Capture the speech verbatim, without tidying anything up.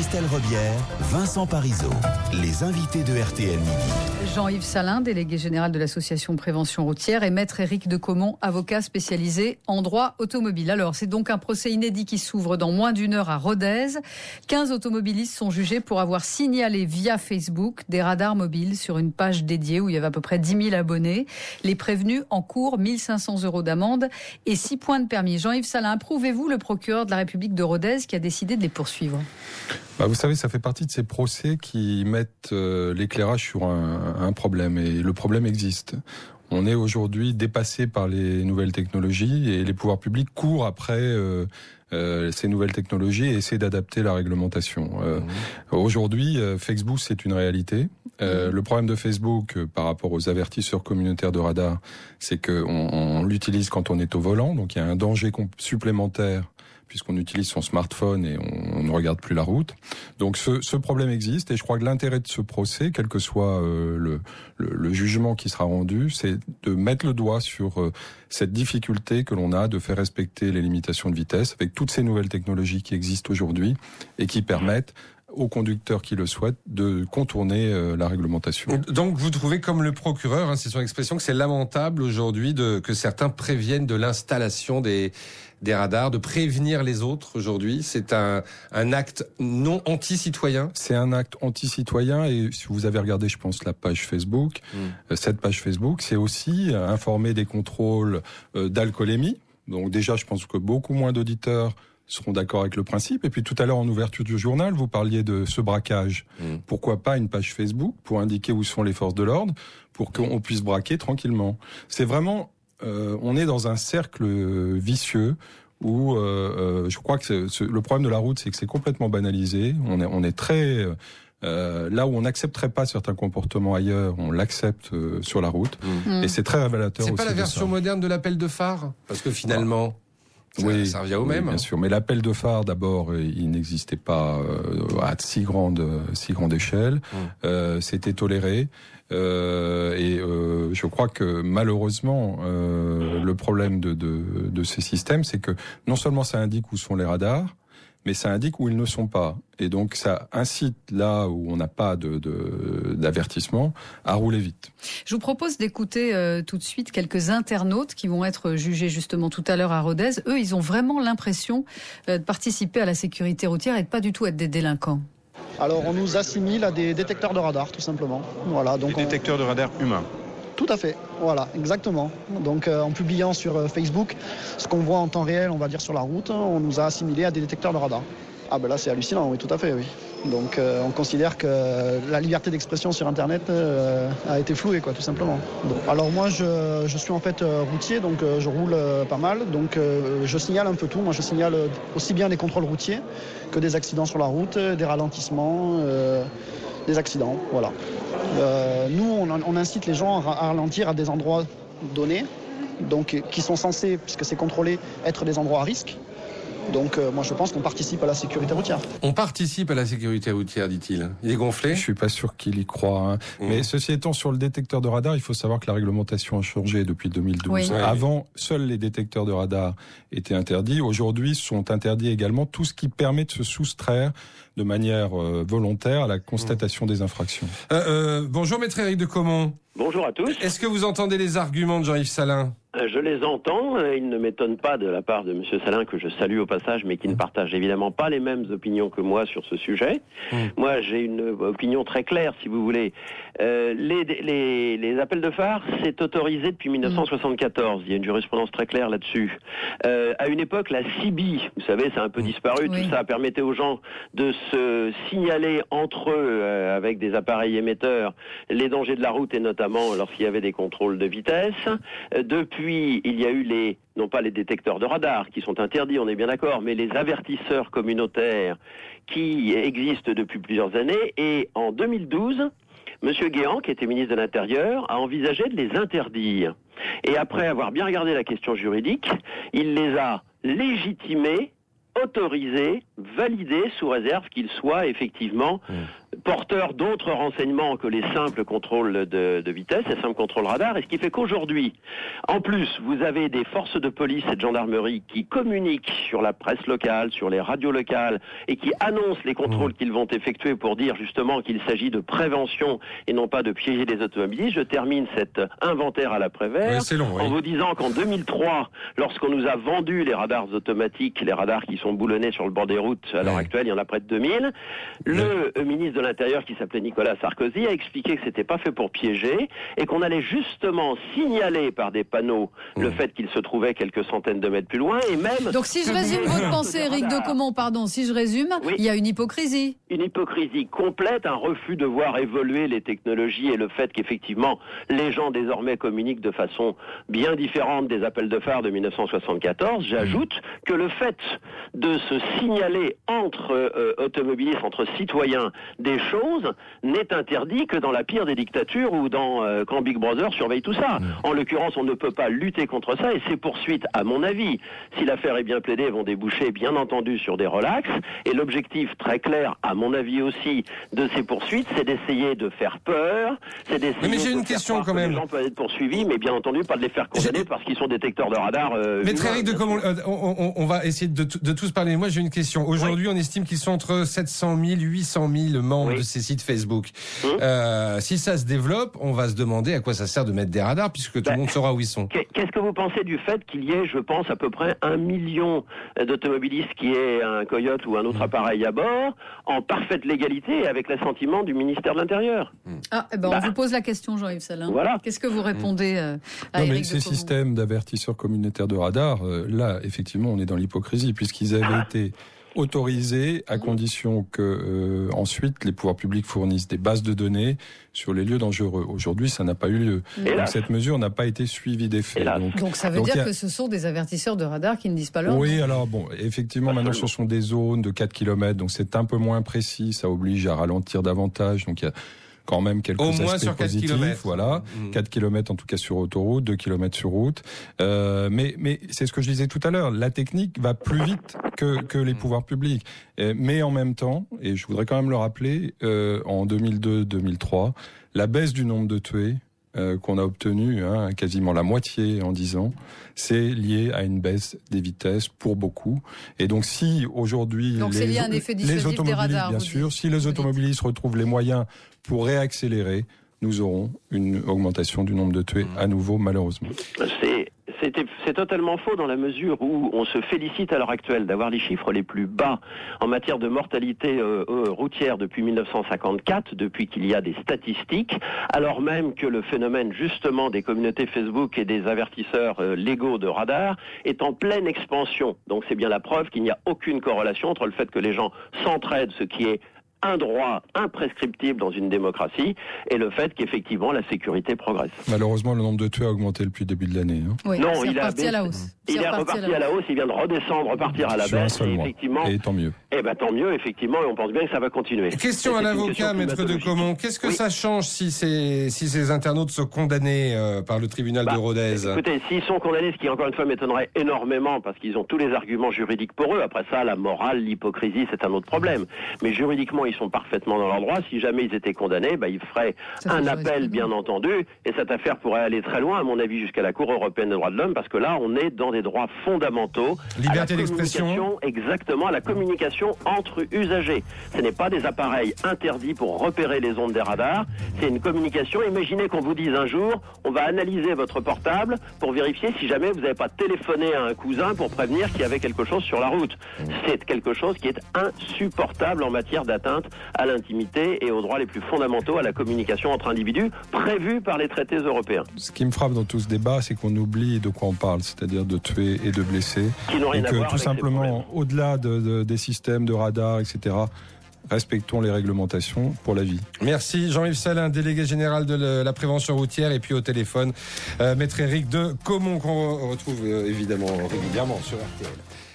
Christelle Rebière, Vincent Parisot, les invités de R T L Midi. Jean-Yves Salin, délégué général de l'association Prévention Routière, et maître Éric Decomont, avocat spécialisé en droit automobile. Alors, c'est donc un procès inédit qui s'ouvre dans moins d'une heure à Rodez. quinze automobilistes sont jugés pour avoir signalé via Facebook des radars mobiles sur une page dédiée où il y avait à peu près dix mille abonnés. Les prévenus encourent mille cinq cents euros d'amende et six points de permis. Jean-Yves Salin, approuvez-vous le procureur de la République de Rodez qui a décidé de les poursuivre ? Bah, vous savez, ça fait partie de ces procès qui mettent euh, l'éclairage sur un, un problème. Et le problème existe. On est aujourd'hui dépassé par les nouvelles technologies et les pouvoirs publics courent après euh, euh, ces nouvelles technologies et essaient d'adapter la réglementation. Euh, mmh. Aujourd'hui, euh, Facebook, c'est une réalité. Euh, mmh. Le problème de Facebook euh, par rapport aux avertisseurs communautaires de radar, c'est qu'on on l'utilise quand on est au volant. Donc il y a un danger supplémentaire puisqu'on utilise son smartphone et on, on ne regarde plus la route. Donc ce, ce problème existe et je crois que l'intérêt de ce procès, quel que soit euh, le, le, le jugement qui sera rendu, c'est de mettre le doigt sur euh, cette difficulté que l'on a de faire respecter les limitations de vitesse avec toutes ces nouvelles technologies qui existent aujourd'hui et qui permettent aux conducteurs qui le souhaitent de contourner euh, la réglementation. Donc vous trouvez, comme le procureur, hein, c'est son expression, que c'est lamentable aujourd'hui de, que certains préviennent de l'installation des, des radars, de prévenir les autres aujourd'hui. C'est un, un acte non anti-citoyen. C'est un acte anti-citoyen et si vous avez regardé, je pense, la page Facebook, mmh. cette page Facebook, c'est aussi informer des contrôles euh, d'alcoolémie. Donc déjà, je pense que beaucoup moins d'auditeurs seront d'accord avec le principe. Et puis tout à l'heure, en ouverture du journal, vous parliez de ce braquage. Mmh. Pourquoi pas une page Facebook pour indiquer où sont les forces de l'ordre, pour qu'on puisse braquer tranquillement. C'est vraiment, euh, on est dans un cercle vicieux où euh, euh, je crois que c'est, c'est, le problème de la route, c'est que c'est complètement banalisé. On est, on est très... Euh, là où on n'accepterait pas certains comportements ailleurs, on l'accepte euh, sur la route. Mmh. Et c'est très révélateur aussi. C'est pas la version moderne de l'appel de phare ? Parce que finalement... Ah. Ça, oui, ça revient au oui, même. Bien sûr, mais l'appel de phare, d'abord, il n'existait pas euh, à si grande, si grande échelle. Mmh. Euh, c'était toléré. Euh, et euh, je crois que malheureusement, euh, le problème de, de, de ces systèmes, c'est que non seulement ça indique où sont les radars, mais ça indique où ils ne sont pas. Et donc, ça incite, là où on n'a pas de, de, d'avertissement, à rouler vite. Je vous propose d'écouter euh, tout de suite quelques internautes qui vont être jugés justement tout à l'heure à Rodez. Eux, ils ont vraiment l'impression euh, de participer à la sécurité routière et de pas du tout être des délinquants. Alors, on nous assimile à des détecteurs de radar, tout simplement. Voilà, donc des détecteurs on... de radar humains. Tout à fait, voilà, exactement. Donc euh, en publiant sur euh, Facebook ce qu'on voit en temps réel, on va dire sur la route, on nous a assimilés à des détecteurs de radar. Ah ben là c'est hallucinant, oui, tout à fait, oui. Donc euh, on considère que la liberté d'expression sur Internet euh, a été flouée, quoi, tout simplement. Donc, alors moi je, je suis en fait euh, routier, donc euh, je roule euh, pas mal, donc euh, je signale un peu tout. Moi je signale aussi bien des contrôles routiers que des accidents sur la route, des ralentissements, euh, des accidents, voilà. Euh, nous, on, on incite les gens à ralentir à des endroits donnés, donc qui sont censés, puisque c'est contrôlé, être des endroits à risque. Donc euh, moi je pense qu'on participe à la sécurité routière. On participe à la sécurité routière, dit-il. Il est gonflé ? Je suis pas sûr qu'il y croit. Hein. Mmh. Mais ceci étant, sur le détecteur de radar, il faut savoir que la réglementation a changé depuis deux mille douze. Oui. Avant, seuls les détecteurs de radar étaient interdits. Aujourd'hui, sont interdits également tout ce qui permet de se soustraire de manière euh, volontaire à la constatation mmh. des infractions. Euh, euh, bonjour maître Éric Decomont. Bonjour à tous. Est-ce que vous entendez les arguments de Jean-Yves Salin ? Je les entends. Il ne m'étonne pas de la part de M. Salin, que je salue au passage, mais qui ne partage évidemment pas les mêmes opinions que moi sur ce sujet. Mmh. Moi, j'ai une opinion très claire, si vous voulez. Euh, les, les, les appels de phare, c'est autorisé depuis dix-neuf cent soixante-quatorze. Il y a une jurisprudence très claire là-dessus. Euh, à une époque, la C B I, vous savez, ça a un peu disparu. Oui. Tout ça permettait aux gens de se signaler entre eux, euh, avec des appareils émetteurs, les dangers de la route, et notamment lorsqu'il y avait des contrôles de vitesse. Euh, depuis Puis, il y a eu les, non pas les détecteurs de radar, qui sont interdits, on est bien d'accord, mais les avertisseurs communautaires qui existent depuis plusieurs années. Et en deux mille douze, M. Guéant, qui était ministre de l'Intérieur, a envisagé de les interdire. Et après avoir bien regardé la question juridique, il les a légitimés, autorisés, validés, sous réserve qu'ils soient effectivement porteurs d'autres renseignements que les simples contrôles de, de vitesse, les simples contrôles radar, et ce qui fait qu'aujourd'hui, en plus, vous avez des forces de police et de gendarmerie qui communiquent sur la presse locale, sur les radios locales, et qui annoncent les contrôles qu'ils vont effectuer pour dire justement qu'il s'agit de prévention et non pas de piéger les automobilistes. Je termine cet inventaire à l'après-vert oui, long, oui. en vous disant qu'en deux mille trois, lorsqu'on nous a vendu les radars automatiques, les radars qui sont boulonnés sur le bord des routes, à l'heure oui. actuelle, il y en a près de deux mille, le oui. ministre de l'Intérieur, qui s'appelait Nicolas Sarkozy, a expliqué que c'était pas fait pour piéger et qu'on allait justement signaler par des panneaux mmh. le fait qu'il se trouvait quelques centaines de mètres plus loin et même... Donc si je résume votre pensée, Éric de Comont, pardon, si je résume, oui. il y a une hypocrisie. Une hypocrisie complète, un refus de voir évoluer les technologies et le fait qu'effectivement les gens désormais communiquent de façon bien différente des appels de phare de mille neuf cent soixante-quatorze. J'ajoute mmh. que le fait de se signaler entre euh, automobilistes, entre citoyens, des choses n'est interdit que dans la pire des dictatures ou dans euh, quand Big Brother surveille tout ça. Mmh. En l'occurrence, on ne peut pas lutter contre ça et ces poursuites, à mon avis, si l'affaire est bien plaidée, vont déboucher bien entendu sur des relax. Et l'objectif très clair, à mon avis aussi, de ces poursuites, c'est d'essayer de faire peur, c'est d'essayer mais j'ai de une faire question croire quand que même. les gens peuvent être poursuivis, mais bien entendu pas de les faire condamner parce qu'ils sont détecteurs de radar. Euh, Maître Éric de Comont, euh, on, on, on va essayer de, de tous parler. Moi, j'ai une question. Aujourd'hui, oui. on estime qu'ils sont entre sept cent mille, huit cent mille membres oui. de ces sites Facebook. Hum. Euh, si ça se développe, on va se demander à quoi ça sert de mettre des radars, puisque tout ben, le monde saura où ils sont. Qu'est-ce que vous pensez du fait qu'il y ait, je pense, à peu près un million d'automobilistes qui aient un Coyote ou un autre hum. appareil à bord, en parfaite légalité et avec l'assentiment du ministère de l'Intérieur? Hum. Ah, eh ben, bah. on vous pose la question, Jean-Yves Salin. Voilà. Qu'est-ce que vous répondez euh, à non, Éric mais ces systèmes d'avertisseurs communautaires de radar, euh, là, effectivement, on est dans l'hypocrisie, puisqu'ils avaient ah. été autorisés à condition que euh, ensuite les pouvoirs publics fournissent des bases de données sur les lieux dangereux. Aujourd'hui, ça n'a pas eu lieu. Et donc là, cette mesure n'a pas été suivie des faits. Donc, donc ça veut donc dire a... que ce sont des avertisseurs de radar qui ne disent pas leur nom. Oui, alors bon, effectivement, maintenant ce sont des zones de quatre kilomètres, donc c'est un peu moins précis, ça oblige à ralentir davantage. Donc il y a quand même quelques Au moins aspects sur quatre positifs, kilomètres. Voilà, mmh. quatre kilomètres en tout cas sur autoroute, deux kilomètres sur route. Euh, mais mais c'est ce que je disais tout à l'heure, la technique va plus vite que que les pouvoirs publics. Et, mais en même temps, et je voudrais quand même le rappeler, euh, en deux mille deux deux mille trois, la baisse du nombre de tués euh, qu'on a obtenu, hein, quasiment la moitié en dix ans, c'est lié à une baisse des vitesses pour beaucoup. Et donc si aujourd'hui donc les, c'est lié à un effet les automobilistes, des radars, bien sûr, si les automobilistes retrouvent les moyens pour réaccélérer, nous aurons une augmentation du nombre de tués mmh. à nouveau, malheureusement. C'est, c'est, c'est totalement faux dans la mesure où on se félicite à l'heure actuelle d'avoir les chiffres les plus bas en matière de mortalité euh, euh, routière depuis mille neuf cent cinquante-quatre, depuis qu'il y a des statistiques, alors même que le phénomène justement des communautés Facebook et des avertisseurs euh, légaux de radar est en pleine expansion. Donc c'est bien la preuve qu'il n'y a aucune corrélation entre le fait que les gens s'entraident, ce qui est un droit imprescriptible dans une démocratie, et le fait qu'effectivement la sécurité progresse. Malheureusement, le nombre de tués a augmenté depuis le début de l'année. Hein. Oui, non, c'est il reparti a, à la hausse. Il est est reparti à la, à la hausse, il vient de redescendre, repartir à la Sur baisse, et mois. effectivement... Et tant mieux. Eh ben tant mieux, effectivement, et on pense bien que ça va continuer. Question à l'avocat, maître de Comont. Qu'est-ce que oui. ça change si ces, si ces internautes sont condamnés euh, par le tribunal bah, de Rodez? Écoutez, s'ils sont condamnés, ce qui encore une fois m'étonnerait énormément, parce qu'ils ont tous les arguments juridiques pour eux, après ça, la morale, l'hypocrisie, c'est un autre problème. Mais juridiquement, ils sont parfaitement dans leur droit. Si jamais ils étaient condamnés, bah, ils feraient ça un appel, bien entendu, et cette affaire pourrait aller très loin, à mon avis, jusqu'à la Cour européenne des droits de l'homme, parce que là, on est dans des droits fondamentaux. Liberté d'expression. Exactement, à la communication entre usagers. Ce n'est pas des appareils interdits pour repérer les ondes des radars, c'est une communication. Imaginez qu'on vous dise un jour, on va analyser votre portable pour vérifier si jamais vous n'avez pas téléphoné à un cousin pour prévenir qu'il y avait quelque chose sur la route. C'est quelque chose qui est insupportable en matière d'atteinte à l'intimité et aux droits les plus fondamentaux à la communication entre individus prévus par les traités européens. Ce qui me frappe dans tout ce débat, c'est qu'on oublie de quoi on parle, c'est-à-dire de tuer et de blesser. Qui n'ont rien et à que voir tout avec simplement, au-delà de, de, des systèmes de radar, et cetera, respectons les réglementations pour la vie. Merci Jean-Yves Salin, délégué général de la prévention routière, et puis au téléphone, euh, maître Éric de Comont, qu'on retrouve euh, évidemment régulièrement sur R T L.